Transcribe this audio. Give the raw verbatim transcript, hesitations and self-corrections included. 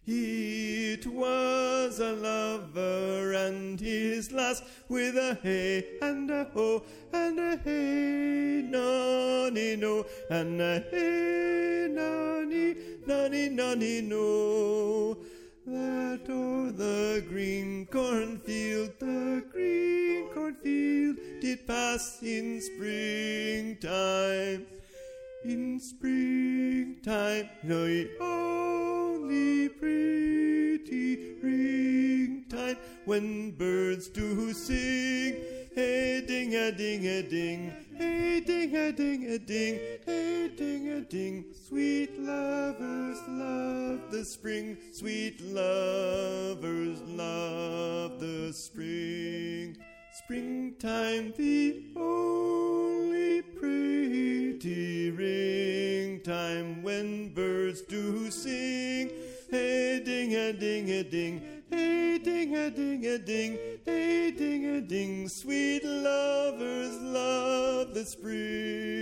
It was a lover and his lass, with a hey and a ho and a hey nonny no and a hey nonny nonny nonny no. That o'er the green cornfield, the green cornfield did pass in springtime. In springtime, the only pretty ring-time, when birds do sing, hey ding-a-ding-a-ding, hey ding-a-ding-a-ding, hey ding-a-ding. Sweet lovers love the spring, sweet lovers love the spring. Springtime, the only pretty ring time, when birds do sing, hey ding-a-ding-a-ding, hey ding-a-ding-a-ding, hey ding-a-ding. Sweet lovers love the spring.